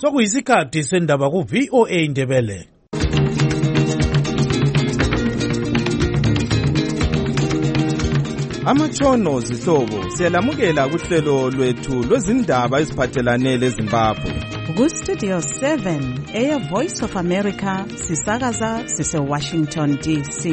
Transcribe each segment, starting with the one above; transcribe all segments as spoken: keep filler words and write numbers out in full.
Sokuyisikhathi sendaba ku V O A Ndebele. Amatshono zihlobo siyalamukela kuhlelo lwethu lwezindaba eziphathelane leZimbabwe. Ku Studio seven eya Voice of America sisakaza sise Washington D C.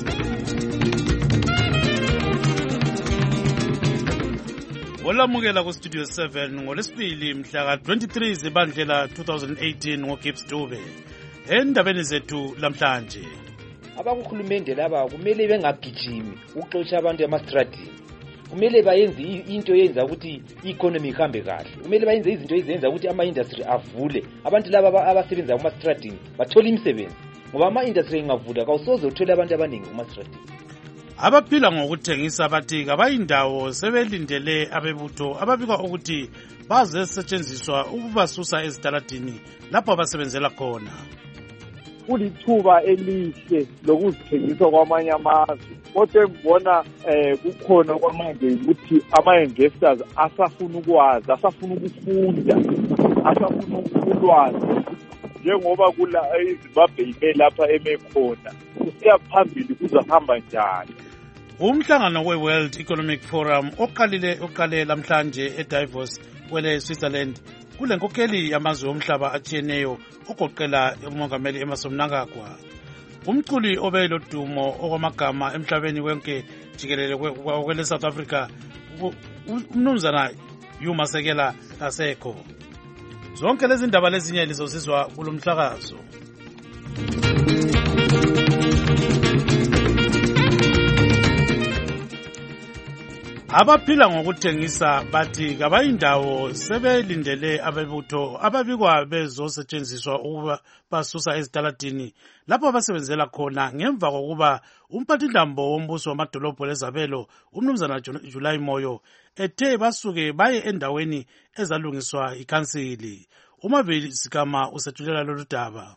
Olamukela ku Studio seven ngolesibili mhla ka twenty-three Zibandlela two thousand eighteen ngoGibbs Dube. Endabeni zethu lamhlanje. Abakuhulumende laba kumele bengagijimi ukuxotsha abantu emastradini. Kumele bayenze into yenza ukuthi i-economy ihambe kahle. Kumele bayenze izinto ezenza ukuthi ama-industry avule. Abantu laba abasebenza kumastradini bathole imisebenzi. Ngoba ama-industry engavula kawusoze uthole abantu abaningi kumastradini. Abaphila ngokuthengisa bathi kabayindawo sebelindele abebutho ababikwa ukuthi bazesetshenziswa ukubasusa ezitaladini lapho abasebenzela khona. Kulithuba elihle lokuzithengisa kwamanye amazwe kodwa ngibona eh kukhona kwamanje ukuthi ama-investors asafuna ukwazi, asafuna ukufunda, asafuna ukulwazi njengoba kula eZimbabwe ime lapha emekhona kusiya phambili kuzohamba njani. Umhlangano we-World Economic Forum oqalile oqale lamhlanje eDavos kwele Switzerland kule nkokheli yamazwe omhlaba atshiyeneyo ogoqela umongameli Emmerson Mnangagwa. Umculi obelo dumo okwamagama emhlabeni wonke jikelele kwele South Africa umnumzana Yuma Sekela kasekho. Zonke lezi ndaba lezinye lizosizwa kulomhlakazo. Abaphila ngokuthengisa bathi kabayindawo sebelindele abebutho ababikwa bezosetshenziswa ukuba basusa ezitaladini lapho abasebenzela khona ngemva kokuba umphathindambo wombuso wamadolobho lezabelo umnumzana July Moyo ethe basuke baye endaweni ezalungiswa ikhansili. Umaveli Sikama usethulela lolu daba.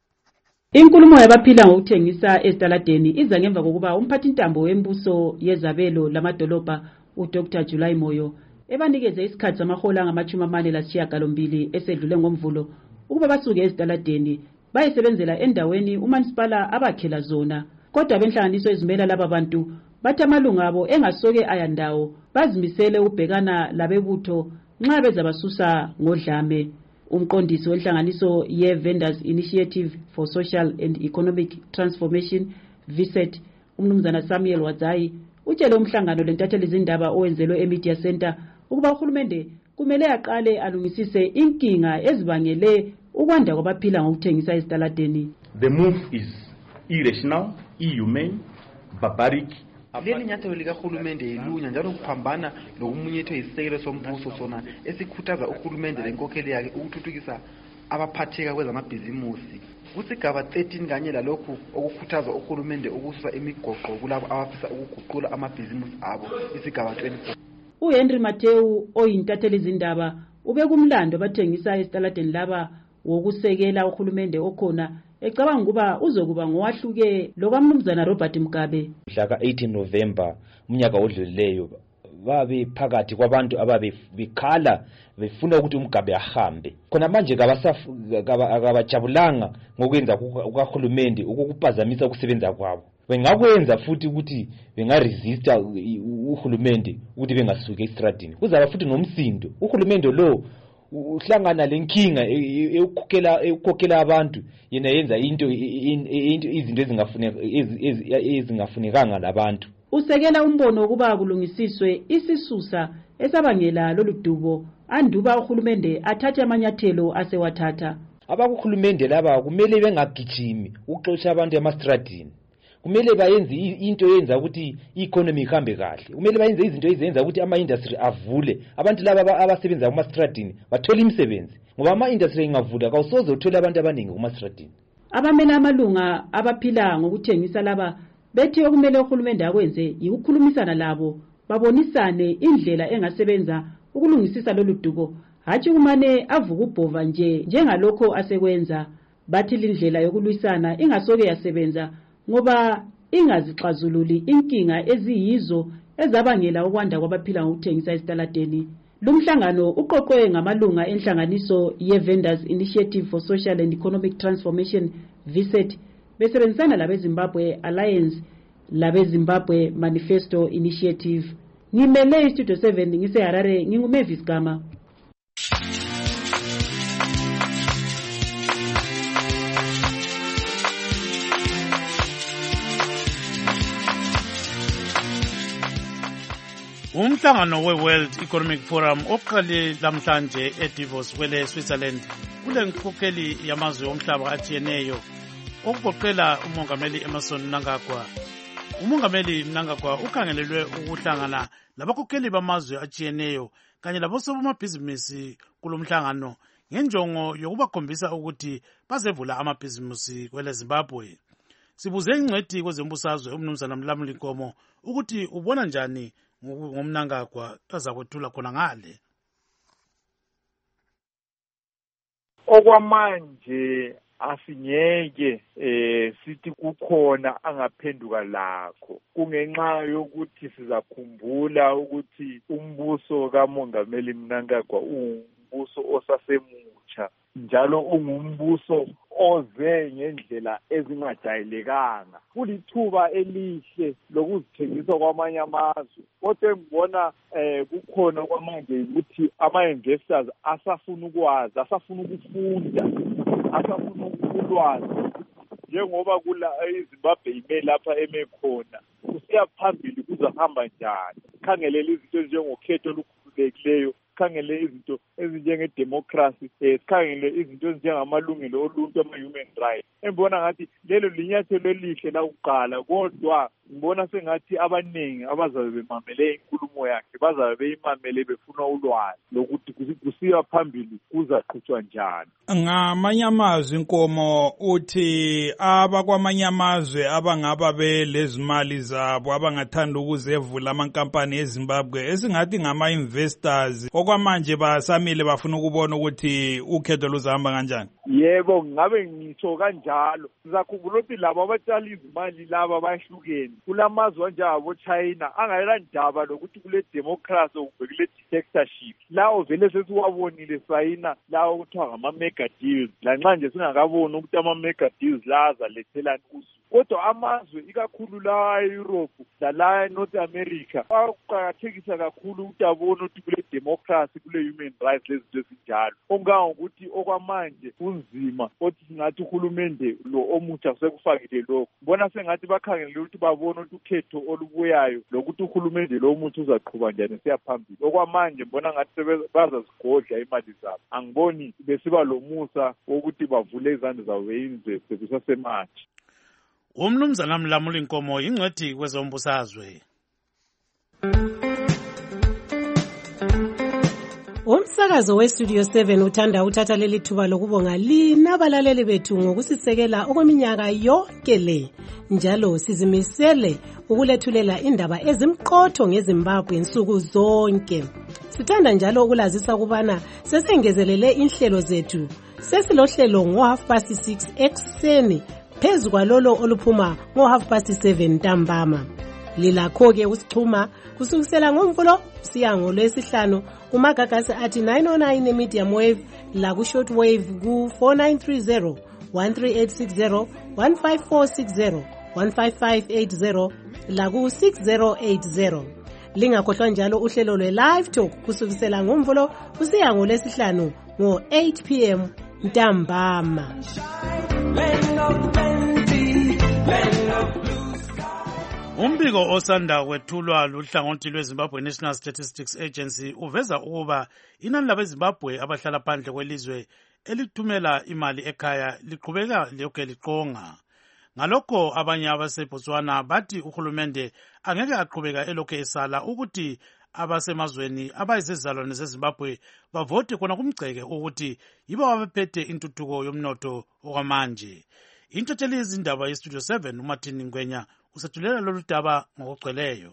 Inkulumo yabaphila ngokuthengisa ezitaladeni iza ngemva kokuba umphathintambo wembuso yezabelo lamadolobha uDr July Moyo ebanikeze isikhathi samahola ngamachumi amane lasishiyagalombili esedlule ngomvulo ukuba basuke ezitaladeni bayesebenzela endaweni umanisipala abakhela zona. Kodwa benhlanganiso ezimela laba bantu bathi amalunga abo engasoke ayandawo bazimisele ubhekana labebutho nxa bezabasusa ngodlame. Umqondisi wenhlanganiso ye-Vendors Initiative for Social and Economic Transformation V S E T umnumzana Samuel Wadzayi utshele umhlangano lentatheli izindaba owenzelwe eMedia Center ukuba uhulumende kumele aqale alungisise inkinga ezibangele ukwanda kwabaphila ngokuthengisa ezitaladeni. The move is irrational, inhumane, barbaric. Leli nyathelo likahulumende yilunya njalo kuphambana lokumunyethwe isisekelo sombuso sona esikhuthaza uhulumende lenkokheli yakhe ukuthuthukisa abaphatheka kwezamabhizimusi. Kusigaba thirteen kanye lalokhu okukhuthaza uhulumende ukususa imigoqo kulabo abafisa ukuguqula amabhizimusi abo isigaba twenty-four. uHenry Mateu oyintatheli izindaba ubekumlando abathengisa ezitaladeni laba wokusekela uhulumende okhona ecabanga ukuba uzokuba ngowahluke lokwamnumzana Robert Mugabe. Mhla ka eighteen November umnyaka odlulileyo babe phakathi kwabantu ababe bikhala befuna ukuthi uMugabe ahambe. Khona manje kabajabulanga ngokwenza kuhulumende ukukuphazamisa ukusebenza kwabo. Bengakwenza futhi ukuthi bengaresista uhulumende ukuthi bengasuka estradini. Kuzaba futhi nomsindo. Uhulumende lo uhlangana lenkinga ekukhokhela ekukhokhela abantu yena yenza into izinto ezingafuneka ezingafunekanga labantu. Usekela umbono ukuba kulungisiswe isisusa esabangela lolu dubo anduba uhulumende athathe amanyathelo asewathatha. Abakuhulumende laba kumele bengagijimi ukuxotsha abantu emastradini. Kumele bayenze into yenza ukuthi i-economy ihambe kahle. Kumele bayenze izinto ezenza ukuthi ama-industry avule. Abantu laba abasebenza kumastradini bathole imisebenzi. Ngoba ama-industry engavula kawusoze uthole abantu abaningi kumastradini. Abamela amalunga abaphila ngokuthengisa laba bethi okumele uhulumende akwenze yikukhulumisana labo babonisane indlela engasebenza ukulungisisa lolu dubo hathi kumane avuka ubhova nje njengalokho asekwenza. Bathi indlela yokulwisana ingasoke yasebenza ngoba ingazixazululi inkinga eziyizo ezabangela ukwanda kwabaphila ngokuthengisa ezitaladeni. Lumhlangano uqoqwe ngamalunga enhlanganiso ye-Vendors Initiative for Social and Economic Transformation V S E T besebenzisana labe-Zimbabwe Alliance labe-Zimbabwe Manifesto Initiative. Ngimele iStudio seven ngise Harare nginguMavis Gama. Umhlangano we-World Economic Forum oqale lamhlanje eDavos kwele Switzerland kule nkokeli yamazwe omhlaba atshiyeneyo okugoqela umongameli Emmerson Mnangagwa. Umongameli Mnangagwa ukhangelelwe ukuhlangana labakhokheli bamazwe atshiyeneyo kanye labosomabhizinisi kulomhlangano ngenjongo yokubakhombisa ukuthi bazevula amabhizinisi kwele Zimbabwe. Sibuze ingcwethi kwezembusazwe uMnumzana Mlamuli Nkomo ukuthi ubona njani ngomnangagwa azakwethula khona ngale. Okwamanje asingeke eh sithi kukhona angaphenduka lakho kungenxa yokuthi sizakhumbula ukuthi umbuso kaMongameli Mnangagwa umbuso osasemutsha njalo ungumbuso oze ngendlela ezingajayelekanga. Kulithuba elihle lokuzithengisa kwamanye amazwe. Kodwa ngibona eh kukhona kwamanje ukuthi ama-investors asafuna ukwazi, asafuna ukufunda, asafuna ukulwazi njengoba kula eZimbabwe ime lapha eme khona. Kusiya phambili kuzahamba njani? Khangelela izinto njengokhetho olukhululekileyo, sikhangele izinto ezinjengedemocracy, eh sikhangele izinto ezinjengamalungelo oluntu ama-human rights. Engibona ngathi lelo linyathelo elihle la uqala, kodwa ngibona sengathi abaningi abazabe bemamele inkulumo yakhe bazabe beyimamele befuna ulwazi lokuthi kusiya phambili kuzaqhutshwa njani. Ngamanye amazwi Nkomo uthi abakwamanye amazwe abangaba belezimali zabo abangathanda ukuzevula amankampani eZimbabwe esingathi ngama-investors okwamanje basamile bafuna ukubona ukuthi ukhetho luzahamba kanjani. Yebo, ngabe ngitsho kanjalo. Sizakhumbula ukuthi labo abatshali izimali laba bahlukene. Kulamazwe anjengabo China angayela ndaba lokuthi kule democracy okubhekile dictatorship. Lawo vele sesiwabonile sayina lawo kuthiwa ngama mega deals. Lanxa nje singakaboni ukuthi ama mega deals laza lethelani usu. Kodwa amazwe ikakhulu la eEurope la eNorth America aqhakathekisa kakhulu ukuthi abone ukuthi kule democracy kule human rights lezinto ezinjalo. Ongangokuthi okwamanje kunzima othi singathi uhulumende lo omutsha sekufakile lokho. Bona sengathi bakhangele ukuthi babone ukuthi ukhetho olubuyayo lokuthi uhulumende lo omutsha uzaqhubha njani siyaphambili. Okwamanje mbona ngathi bazazigodla imali zabo. Angiboni besiba lomusa wokuthi bavule izandla zabo beyinze sekusasemanje. Umnumzana Mlamuli Nkomo ingcwethi kwezombusazwe. Umsakazo weStudio seven uthanda uthatha leli thuba lokubonga lina abalaleli bethu ngokusisekela okweminyaka yonke le. Njalo sizimisele ukulethulela indaba ezimqotho ngeZimbabwe insuku zonke. Sithanda njalo ukulazisa kubana sesengezelele inhlelo zethu. Sesilohlelo ngo half past six ekseni phezu kwalolo oluphuma ngo half past seven ntambama. Lilakho ke usixhuma kusukisela ngomvulo siya ngolwesihlanu kumagagasi athi nine oh nine medium wave la ku short wave ku four nine three zero one three eight six zero one five four six zero one five five eight zero la ku six zero eight zero. Lingakhohlwa njalo uhlelo lwe live talk kusukisela ngomvulo kusiya ngolwesihlanu ngo eight p m ntambama. Umbiko osanda kwethulwa luhlangothi lweZimbabwe National Statistics Agency uveza ukuba inani labeZimbabwe abahlala phandle kwelizwe elithumela imali ekhaya liqhubeka lokho liqonga. Ngalokho abanye abaseBotswana bathi uhulumende angeke aqhubeka elokho esala ukuthi abasemazweni abayizizalwane zeZimbabwe bavote khona kumgceke ukuthi yibo abaphethe intuthuko yomnotho okwamanje. Intotheli yezindaba yeStudio seven uMartin Ngwenya usethulela lolu daba ngokugcweleyo.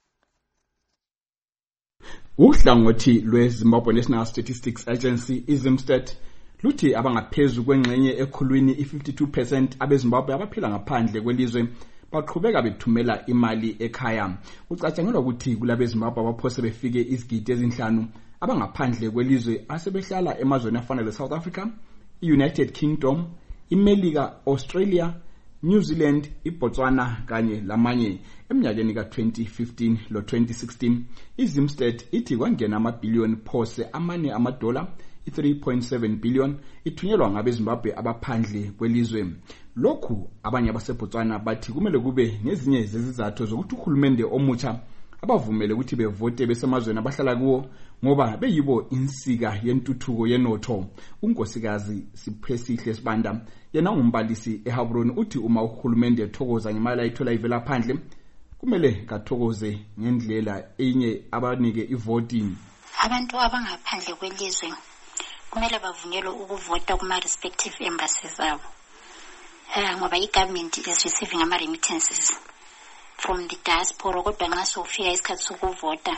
Uhlangothi lweZimbabwe National Statistics Agency iZimStat luthi abangaphezulu kwengxenye ekhulwini i-fifty-two percent abeZimbabwe abaphila ngaphandle kwelizwe baqhubeka bethumela imali ekhaya. Ucatshangelwa ukuthi kulabeZimbabwe abaphose befike izigidi ezinhlanu abangaphandle kwelizwe asebehlala emazweni afana le-South Africa, i-United Kingdom, iMelika, Australia, New Zealand, iBotswana kanye lamanye. Eminyakeni ka-twenty fifteen lo twenty sixteen iZimsted ithi kwangena amabhiliyoni phose amane amadola i-three point seven billion ithunyelwa ngabeZimbabwe abaphandle kwelizwe. Lokhu abanye abaseBotswana bathi kumele kube ngezinye zezizathu zokuthi uhulumende omutsha abavumele ukuthi bevote besemazweni abahlala kuwo ngoba beyibo insika yentuthuko yenotho. Unkosikazi Siphesihle Sibanda yena umbalisi eHabron uthi uma uhulumende ethokoza ngemali ayithola ivela phandle kumele kathokoze ngendlela enye abanike ivoti. Abantu abangaphandle kwelizwe kumele bavunyelwe ukuvota kuma respective embassies zabo. Eh ngoba i-government is receiving ama remittances from the diaspora, kodwa nxa sofika isikhathi sokuvota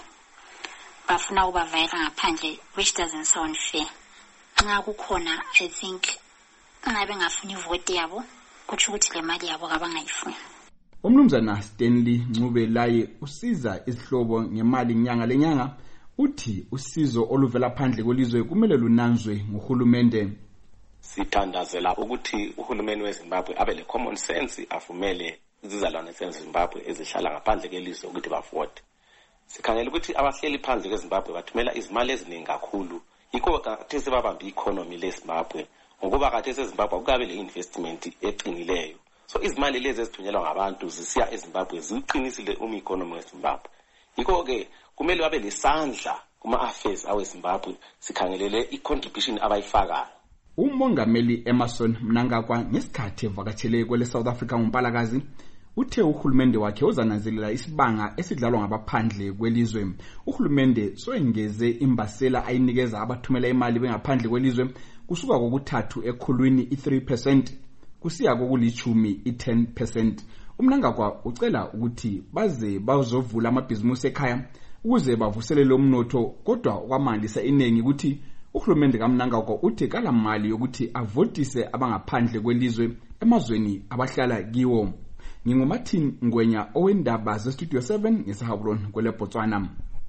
bafuna ukubavayela ngaphandle, which doesn't sound fair. Nxa kukhona, I think ngabe ngafuni ivoti yabo kuthi ukuthi le mali yabo kabangayifuni. Umnumzana Stanley Ncube laye usiza izihlobo ngemali nyanga lenyanga uthi usizo oluvela phandle kwelizwe kumele lunanzwe nguhulumende. Sithandazela ukuthi uhulumeni weZimbabwe abe le common sense avumele izizalwane zeZimbabwe ezihlala ngaphandle kwelizwe ukuthi bavote. Sikhangela ukuthi abahleli phandle kweZimbabwe bathumela izimali eziningi kakhulu. Yikho kade sebabamba i-economy leZimbabwe ngokuba kade eZimbabwe kukabe le investment eqinileyo. So izimali lezi ezithunyelwa ngabantu zisiya eZimbabwe ziqinisile uma i-economy yeZimbabwe. Yikho ke kumele babe lesandla kuma affairs aweZimbabwe sikhangelele i-contribution abayifakayo. Umongameli Emmerson Mnangagwa ngesikhathi evakatshele kwele South Africa ngoMpalakazi uthe uhulumende wakhe uzananzelela isibanga esidlalwa ngabaphandle kwelizwe. Uhulumende soengeze imbasela ayinikeza abathumela imali bengaphandle kwelizwe kusuka kokuthathu ekhulwini i-three percent kusiya kokulithumi i-ten percent. Umnangagwa ucela ukuthi baze bazovula amabhizimusi ekhaya ukuze bavuselele umnotho, kodwa kwamandisa inengi ukuthi uhulumende kaMnangagwa uthi kala mali yokuthi avotise abangaphandle kwelizwe emazweni abahlala kiwo. NginguMartin Ngwenya owendaba ze Studio seven ngesahabron kwele Botswana.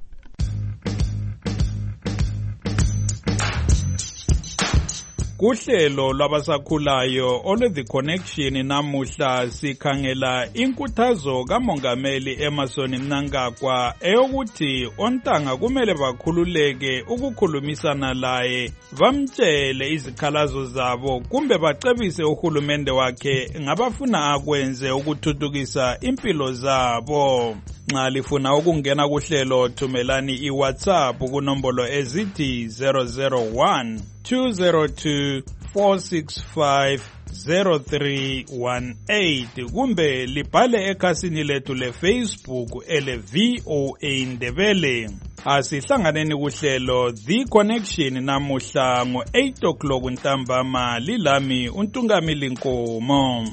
Kuhlelo lwabasakhulayo ole The Connection namuhla sikhangela inkuthazo kaMongameli Emmerson Mnangagwa eyokuthi ontanga kumele bakhululeke ukukhulumisana laye bamtshele izikhalazo zabo kumbe bacebise uhulumende wakhe ngabafuna akwenze ukuthuthukisa impilo zabo. Nxa lifuna ukungena kuhlelo thumelani iWhatsApp kunombolo ezithi zero zero one two zero two four six five zero three one eight kumbe libhale ekhasini lethu leFacebook ele V O A Ndebele. Asihlanganeni kuhlelo The Connection namuhla ngo eight o'clock ntambama. Lilami uNtungamili Nkomo.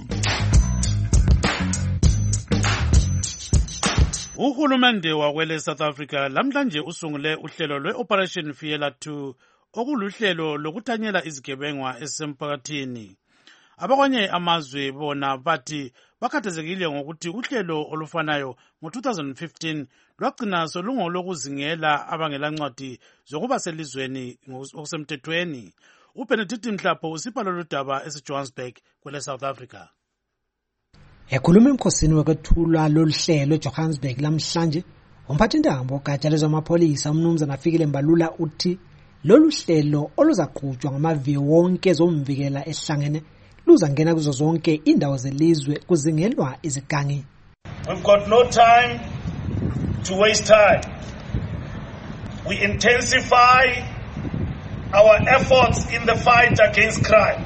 Uhulumende wakwele South Africa lamhlanje usungule uhlelo lwe-Operation Fiela two okuluhlelo lokuthanyela izigebengwa ezisemphakathini. Abakwanye amazwe bona bathi bakhathazekile ngokuthi uhlelo olufanayo ngo-twenty fifteen lwagcina solungolokuzingela abangelancwadi zokuba selizweni ngokusemthethweni. uBenedict Mhlapho usipha lolu daba eseJohannesburg kwele South Africa. Ekhuluma emkhosini wekwethulwa loluhlelo eJohannesburg lamhlanje, umphathintambo ogatsha lezamapholisa umnumzana Fikile Mbalula uthi lolu hlelo oluzaqhutshwa ngamaviyo wonke ezomvikela ehlangene luzangena kuzo zonke indawo zelizwe kuzingelwa izigangi. We've got no time to waste time. We intensify our efforts in the fight against crime.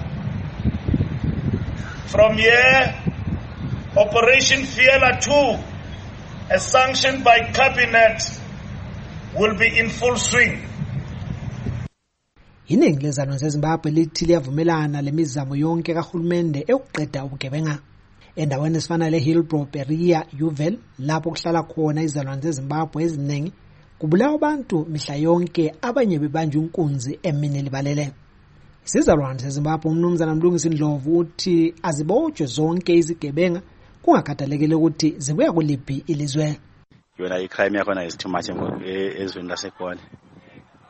From here, Operation Fiela two, as sanctioned by Cabinet, will be in full swing. Iningi lezizalwane zeZimbabwe lithi liyavumelana lemizamo yonke kahulumende ekuqeda ubugebenga. Endaweni esifana leHillbrow, Berea, Uval, lapho kuhlala khona izizalwane zeZimbabwe eziningi, kubulawa abantu mihla yonke abanye bebanjwe inkunzi emini libalele. Isizalwane zeZimbabwe umnumzana Mlungisi Ndlovu uthi azibotshwe zonke izigebenga kungakhathalekile ukuthi zibuya kuliphi ilizwe. Yona icrime yakhona is too much ezweni lasekhona.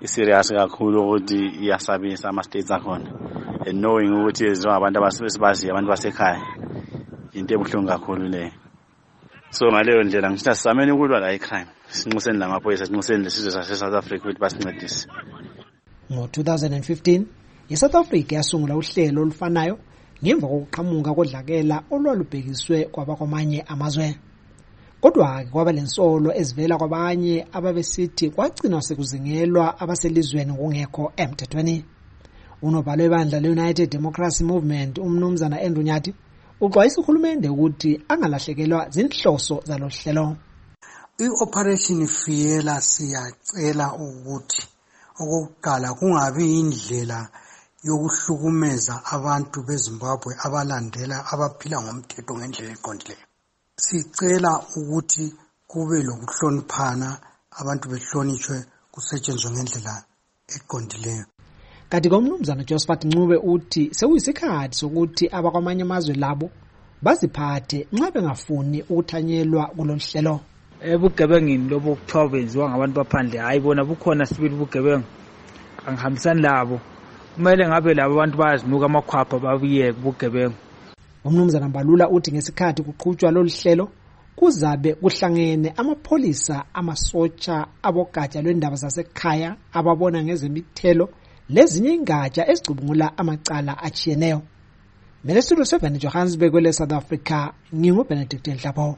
iserious kakhulu ukuthi iyasabisa ama states akhona, and knowing ukuthi abantu abasibaziyo abantu basekhaya into ebuhlungu kakhulu le. So ngaleyo ndlela ngithi sisameni ukulwa la icrime, sinxuseni lamaphoyisa, sinxuseni lesizwe sase South Africa ukuthi basincedise. Ngo two thousand fifteen iSouth Africa yasungula uhlelo olufanayo ngemva kokuqhamuka kodlakela olwalubhekiswe kwabakwamanye amazwe. Kodwa kwaba lensolo ezivela kwabanye ababesithi kwagcina sekuzingelwa abaselizweni ngongekho emthethweni. Unobhala webandla le-United Democracy Movement umnumzana Endunyati uxwayisa uhulumende ukuthi angalahlekelwa zinhloso zalohlelo. I-Operation Fiela siyacela ukuthi okokuqala kungabi indlela yokuhlukumeza abantu beZimbabwe abalandela abaphila ngomthetho ngendlela eqondileyo. Sicela ukuthi kube lokuhloniphana, abantu behlonishwe, kusetshenzwe ngendlela eqondileyo. Kanti komnumzana Josephat Ncube uthi sekuyisikhathi sokuthi abakwamanye amazwe labo baziphathe nxa bengafuni ukuthanyelwa kulolu. Ebugebengini lobo kuthiwa benziwa ngabantu baphandle, hayi bona bukhona sibili ubugebengu angihambisani labo. Kumele ngabe labo abantu bayazinuka amakhwapha babiyeke ubugebengu. Umnumzana Mbalula uthi ngesikhathi kuqhutshwa lolu hlelo kuzabe kuhlangene amapholisa, amasotsha, abogatsha lwendaba zasekhaya ababona ngezemithelo lezinye ingatsha ezicubungula amacala achiyeneyo. Mina studio seven Johannesburg kwele South Africa, ngingu Benedict Nhlapho.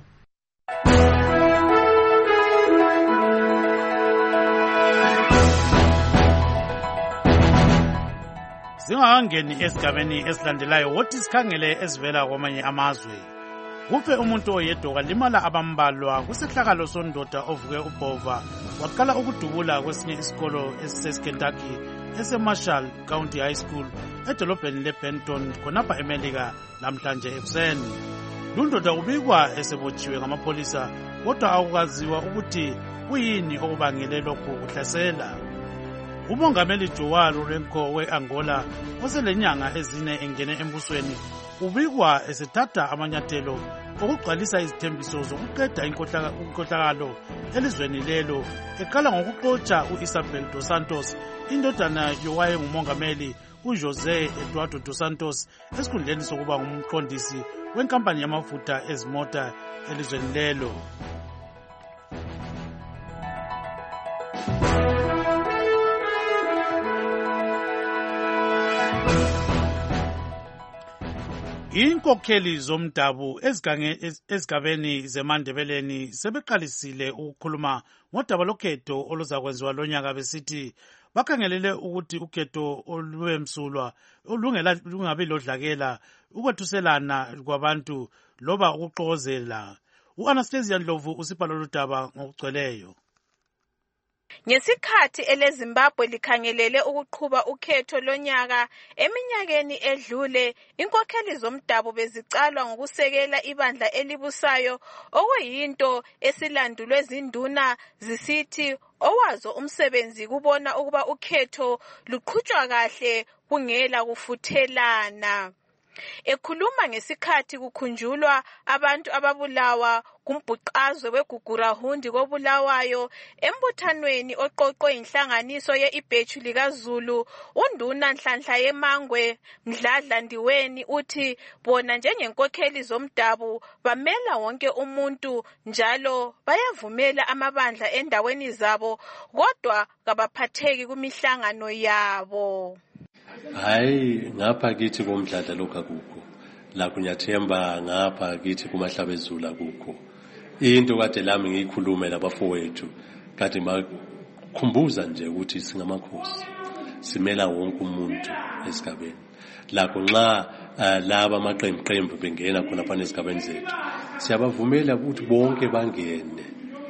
Singakangeni esigabeni esilandelayo wothi sikhangele ezivela kwamanye amazwe. Kufe umuntu oyedwa kwalimala abambalwa kusehlakalo sondoda ovuke ubhova waqala ukudubula kwesinye isikolo esiseKentucky eseMarshall County High School edolobheni leBenton khonapha eMelika namhlanje ekuseni. Lundoda ubikwa esebotshiwe ngamapolisa kodwa akukaziwa ukuthi kuyini okubangele lokhu kuhlasela. Umongameli Joao Lourenço we-Angola oselenyanga ezine engene embusweni ubikwa esethatha amanyathelo okugcwalisa izithembiso zokuqeda inkohlakalo elizweni lelo, eqala ngokuxotsha u-Isabel dos Santos, indodana yowayengumongameli uJosé Eduardo dos Santos, esikhundleni sokuba ngumqondisi wenkampani yamafutha ezimota elizweni lelo. Inkokheli zomdabu ezigabeni zeMandebeleni sebeqalisile ukukhuluma ngodaba lokhetho oluzakwenziwa lonyaka besithi bakhangelele ukuthi ukhetho olwemsulwa lungabi lodlakela, ukwethuselana kwabantu loba ukuxokozela. U-Anastasia Ndlovu usibhala lodaba ngokugcweleyo. Ngesikhathi eleZimbabwe likhangelele ukuqhuba ukhetho lonyaka eminyakeni edlule, inkokheli zomdabu bezicalwa ngokusekela ibandla elibusayo okuyinto esilandulwe zinduna zisithi owazo umsebenzi kubona ukuba ukhetho luqhutshwa kahle kungela kufuthelana. Ekhuluma ngesikhathi kukhunjulwa abantu ababulawa kumbhuqazwe weGugurahundi kobulawayo embuthanweni oqoqwe inhlanganiso ye-Ibhethu likaZulu, unduna Nhlanhla Yemangwe Mdladla Ndiweni uthi bona njengenkokheli zomdabu bamela wonke umuntu njalo bayavumela amabandla endaweni zabo kodwa kabaphatheki kumihlangano yabo. Hayi ngapha kithi komdladla lokho akukho, la kunyathemba ngapha kithi kumahlabezulu akukho. Into kade lami ngiyikhulume labafowethu kade makhumbuza nje ukuthi singamakhosi simela wonke umuntu esigabeni. Lapho nxa laba amaqembu bengena khona phana esigabeni zethu siyabavumela ukuthi bonke bangene.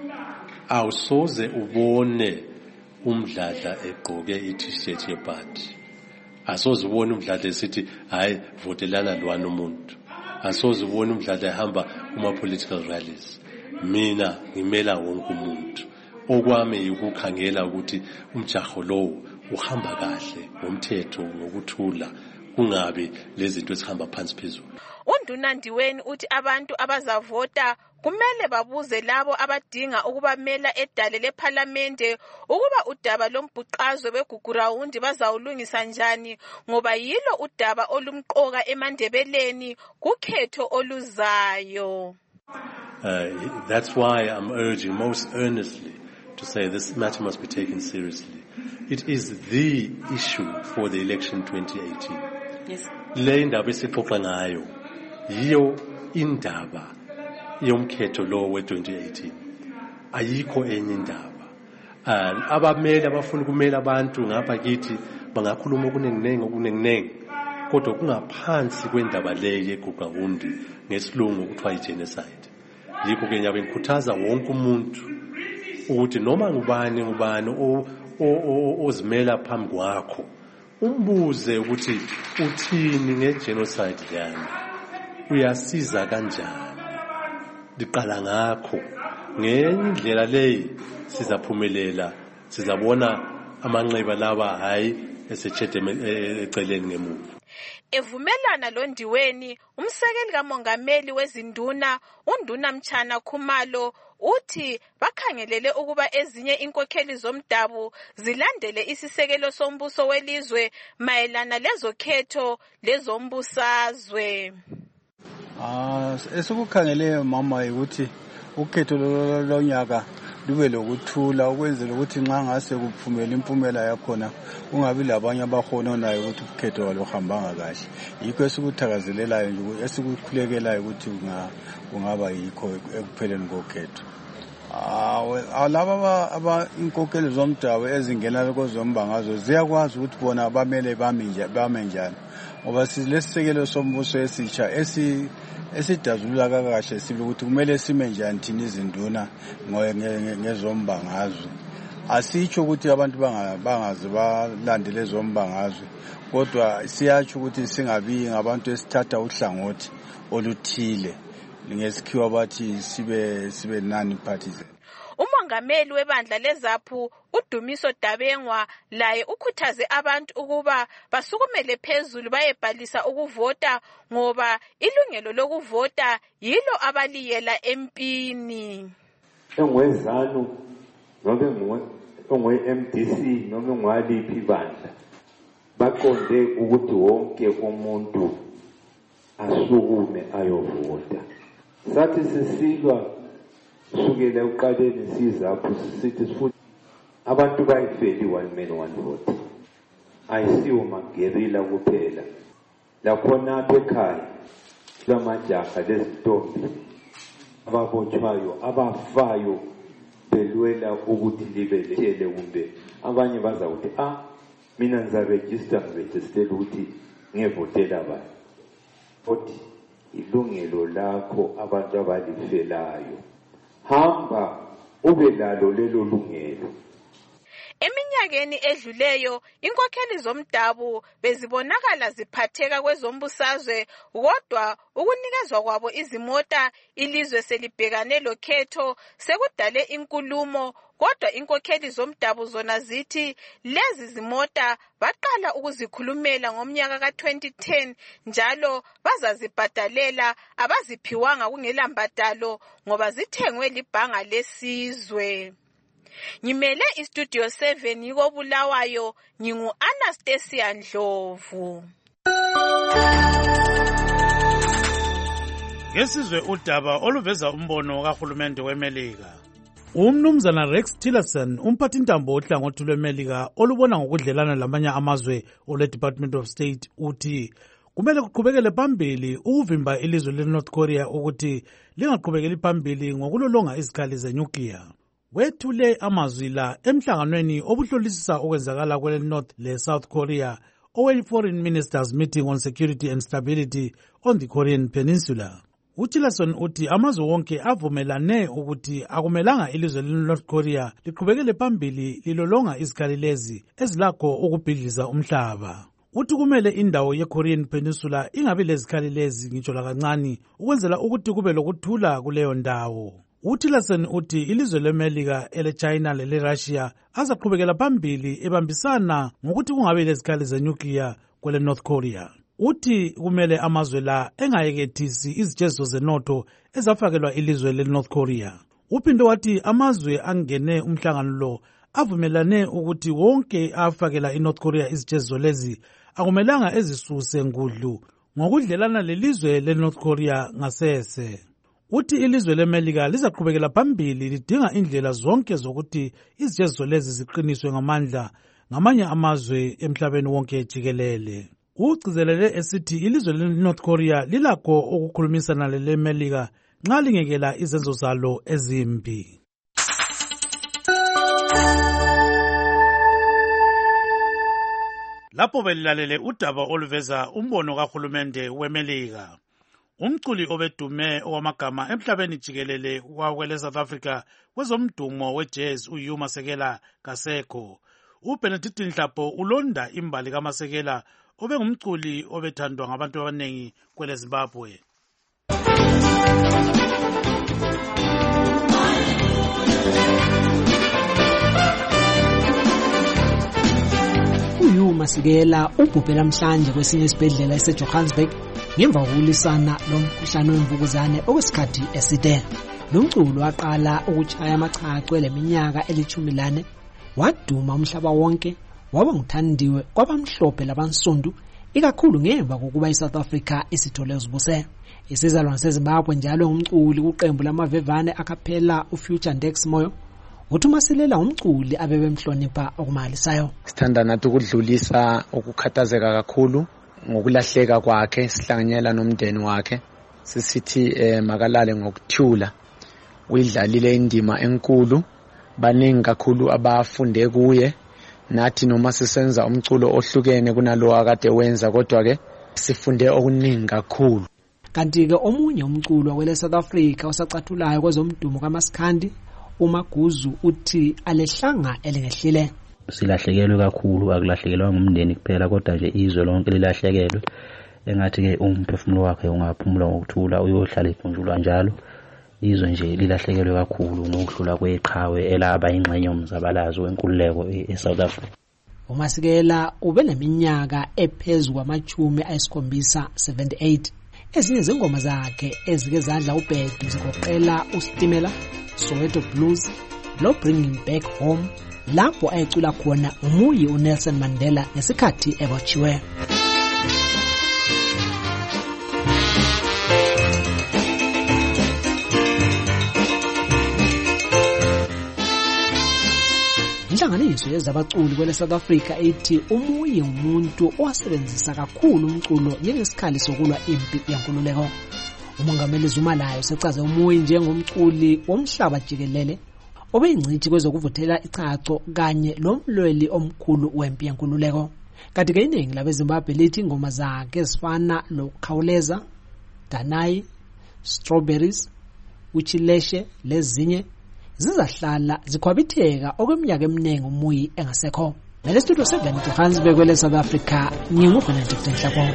Awusoze ubone umdladla egqoke i-t-shirt yebhadi. Asoze ubone umdladla esithi hayi votelana lwana umuntu. Asoze ubone umdladla ehamba kuma political rallies. Mina ngimela wonke umuntu. Okwami ukukhangela ukuthi umjaho lowo uhamba kahle ngomthetho ngokuthula, kungabi lezi zinto ezihamba phansi phezulu. Unduna Ndiweni uthi abantu abazavota kumele babuze labo abadinga ukubamela edale lephalamende ukuba udaba lombhuqazwe begugurawundi bazawulungisa njani, ngoba yilo udaba olumqoka emandebeleni kukhetho oluzayo. Uh, that's why I'm urging most earnestly to say this matter must be taken seriously. It is the issue for the election twenty eighteen. Yes. Le ndaba esixoxa ngayo yiyo indaba yomkhetho lo we twenty eighteen. Ayikho enye indaba. Uh, abameli abafuna ukumela abantu ngapha kithi bangakhuluma okuningi okuningi kodwa kungaphansi kwendaba le yegugurawundi ngesilungu kuthiwa i-genocide. Yikho ke ngiyabe ngikhuthaza wonke umuntu ukuthi noma ngubani ngubani ozimela phambi kwakho umbuze ukuthi uthini nge-genocide yani, uyasiza kanjani, liqala ngakho. Ngendlela leyi sizaphumelela, sizabona amanxeba laba hayi esethethe eceleni ngemuva. Evumelana londiweni, umsekeli kamongameli wezinduna uNduna Mchana Khumalo uthi bakhangelele ukuba ezinye inkokheli zomdabu zilandele isisekelo sombuso welizwe mayelana lezokhetho lezombusazwe. Ah, esikukhangele mama ukuthi ukhetho lonyaka lube lokuthula ukwenzela ukuthi nxa ngase kuphumela impumela yakhona kungabi labanye abahononayo ukuthi ukhetho luhambanga kahle. Yikho esikuthakazelelayo nje esikukhulekelayo ukuthi kungaba yikho ekupheleni kokhetho. Ah, laba aba inkokheli zomdabu ezingena kozombangazo ziyakwazi ukuthi bona abamele bame njani, ngoba silesisekelo sombuso esitsha esi esidazulula kahle sibe ukuthi kumele sime njani thina izinduna ngezombangazwe. Asitsho ukuthi abantu bangazi balandele ezombangazwe, kodwa siyatsho ukuthi singabi ngabantu esithatha uhlangothi oluthile ngesikhiwa bathi sibe sibe nani parties. Umongameli webandla leZAPHU uDumiso Dabengwa laye ukhuthaze abantu ukuba basukumele phezulu bayebhalisa ukuvota ngoba ilungelo lokuvota yilo abaliyela empini. Engwezanu noma engwe-M D C noma engwaliphi ibandla baqonde ukuthi wonke umuntu asukume ayovota. Sathi sisilwa sukela uqaleni sizapho sisithi futhi abantu bayifeli one man one vote. Ayisiwo magerila kuphela. Lakhona apha ekhaya lamajaha lezintombi ababotshwayo abafayo belwela ukuthi libe letshele kumbe abanye bazawuthi ah mina ngizaregister ngiregistele ukuthi ngevotela abantu. Futhi ilungelo lakho abantu abalifelayo, hamba ube lalo lelo lungelo. Eminyakeni edluleyo inkokheli zomdabu bezibonakala ziphatheka kwezombusazwe, kodwa ukunikezwa kwabo izimota ilizwe selibhekane lokhetho sekudale inkulumo. Kodwa inkokheli zomdabu zona zithi lezi zimota baqala ukuzikhulumela ngomnyaka ka twenty ten njalo bazazibhadalela abaziphiwanga kungela mbadalo ngoba zithengwe libhanga lesizwe. Ngimele iStudio seven yiko Bulawayo, ngingu Anastasia Ndlovu. Ngesizwe udaba oluveza umbono kahulumende weMelika. Umnumzana Rex Tillerson, umphathintambo ohlangothi lweMelika olubona ngokudlelana lamanye amazwe ole Department of State, uthi kumele kuqhubekele phambili ukuvimba ilizwe leNorth Korea ukuthi lingaqhubekeli phambili ngokulolonga izikhali zenyukliya. Wethule amazwi la emhlanganweni obuhlolisisa okwenzakala kwele North le South Korea owe Foreign Ministers Meeting on Security and Stability on the Korean Peninsula. UTillerson uthi amazwe wonke avumelane ukuthi akumelanga ilizwe leNorth Korea liqhubekele phambili lilolonga izikhali lezi ezilakho ukubhidliza umhlaba. Uthi kumele indawo ye-Korean Peninsula ingabi lezikhali lezi ngitsho lakancane ukwenzela ukuthi kube lokuthula kuleyo ndawo. UTillerson uthi ilizwe leMelika, ele-China lele-Russia azaqhubekela phambili ebambisana ngokuthi kungabe lezikhali zenyukliya kwele North Korea. uthi kumele amazwe la engayekethisi izijeziso zenotho ezafakelwa ilizwe le-North Korea. Uphinde wathi amazwe angene umhlangano lo avumelane ukuthi wonke afakela i-North Korea izijeziso lezi akumelanga ezisuse ngudlu ngokudlelana lelizwe le-North Korea ngasese. Uthi ilizwe leMelika lizaqhubekela phambili lidinga indlela zonke zokuthi izijeziso lezi ziqiniswe ngamandla ngamanye amazwe emhlabeni wonke jikelele. Ugcizelele esithi ilizwe le-North Korea lilakho ukukhulumisana leleMelika nxa lingekela izenzo zalo ezimbi. Lapho belilalele udaba oluveza umbono kahulumende weMelika. Umculi obedume owamagama emhlabeni jikelele wakwele South Africa kwezomdumo wejazz uHugh Masekela Kaseko. uBenedict Nhlapo ulonda imbali kaMasekela obengumculi obethandwa ngabantu abanengi kwele Zimbabwe. uHugh Masekela ubhubhe namhlanje kwesinye isibhedlela eseJohannesburg ngemva kokulisana lomkhuhlane wemvukuzane okwesikhathi eside. Lo mculo waqala ukutshaya amachacho leminyaka elithumi lane, waduma umhlaba wonke, waba nguthandiwe kwabamhlophe labansundu, ikakhulu ngemva kokuba iSouth Africa isithole uzibuse. Isizalwane seZimbabwe njalo ngumculi kuqembu lamavevane akaphela uFuture Ndex Moyo. Uthi uMasekela umculi abebemhlonipha okumalisayo. Sithanda nathi ukudlulisa ukukhathazeka kakhulu ngokulahleka kwakhe, sihlanganyela nomndeni wakhe. Sisithi eh, makalale ngokuthula. Uyidlalile indima enkulu, baningi kakhulu abafunde kuye. Nathi noma sisenza umculo ohlukene kunalo akade wenza, kodwa ke sifunde okuningi kakhulu. Kanti ke omunye umculo wele South Africa osacathulayo kwezomdumo kaMaskandi uMaguzu uthi alehlanga elingehlile. Silahlekelwe kakhulu, akulahlekelwa ngumndeni kuphela kodwa nje izwe lonke lilahlekelwe. Engathi ke umphefumulo wakhe ungaphumula ngokuthula, uyohlala iphunjulwa njalo. Izwe nje lilahlekelwe kakhulu ngokuhlula kweqhawe elaba ingxenye yomzabalazo wenkululeko eSouth Africa. uMasekela ube neminyaka ephezulu kwamachumi ayisikhombisa seventy-eight. Ezinye zengoma zakhe ezike zadla ubhedu zigoqela uStimela, Soweto Blues, lo Bringing Back Home, lapho ayecula khona umuyi uNelson Mandela ngesikhathi ebotshiwe. Inhlanganiso yezabaculi kwele South Africa ethi umuyi umuntu owasebenzisa kakhulu umculo njengesikhali sokulwa impi yenkululeko. Umongameli Zuma layo sechaze umuyi njengomculi womhlaba jikelele obeyingcithi kwezokuvuthela ichacho kanye lomlweli omkhulu wempi yenkululeko. Kanti ke iningi labeZimbabwe lithi ingoma zakhe ezifana lokhawuleza, Danai, Strawberries, Uchileshe lezinye zizahlala zikhwabitheka okweminyaka eminingi umuyi engasekho. Lele studio seven Johannesburg kwele South Africa, nginguBenedict Nhlapo.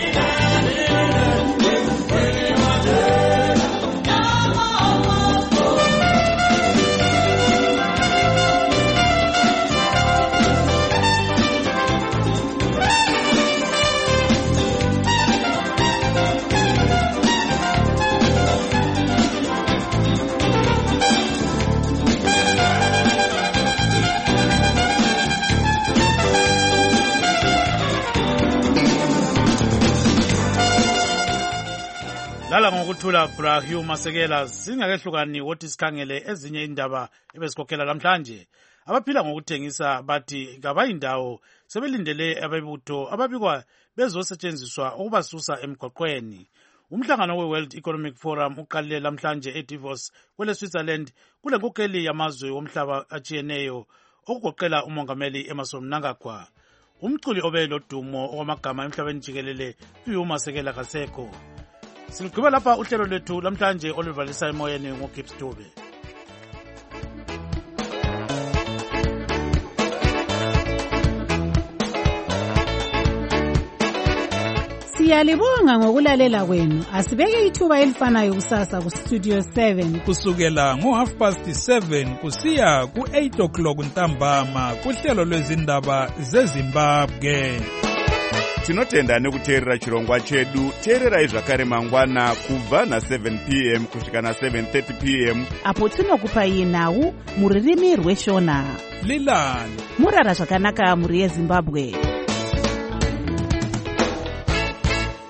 Lala ngokuthula bra Hugh Masekela, singakehlukani wothi sikhangele ezinye indaba ebesikhokhela namhlanje. Abaphila ngokuthengisa bathi ngabayindawo sebelindele abebutho ababikwa bezosetshenziswa ukubasusa emgwaqweni. Umhlangano we-World Economic Forum uqalile namhlanje eDavos kwele Switzerland kule nkokeli yamazwe womhlaba atshiyeneyo okugoqela umongameli Emmerson Mnangagwa. Umculi obelo dumo okwamagama emhlabeni jikelele uHugh Masekela Kaseko. Siligqiba lapha uhlelo lwethu lamhlanje oluvalisa emoyeni ngoGibbs Dube. Siyalibonga ngokulalela kwenu. Asibeke ithuba elifanayo kusasa ku Studio seven kusukela ngo half past seven kusiya ku eight o'clock ntambama kuhlelo lwezindaba zeZimbabwe. tinotenda nekuteerera chirongwa chedu. Teererai zvakare mangwana kubva na7 p m kusvika na7 thirty p m apo tinokupai nhau muririmi rweshona. Lilani murara zvakanaka muri yeZimbabwe.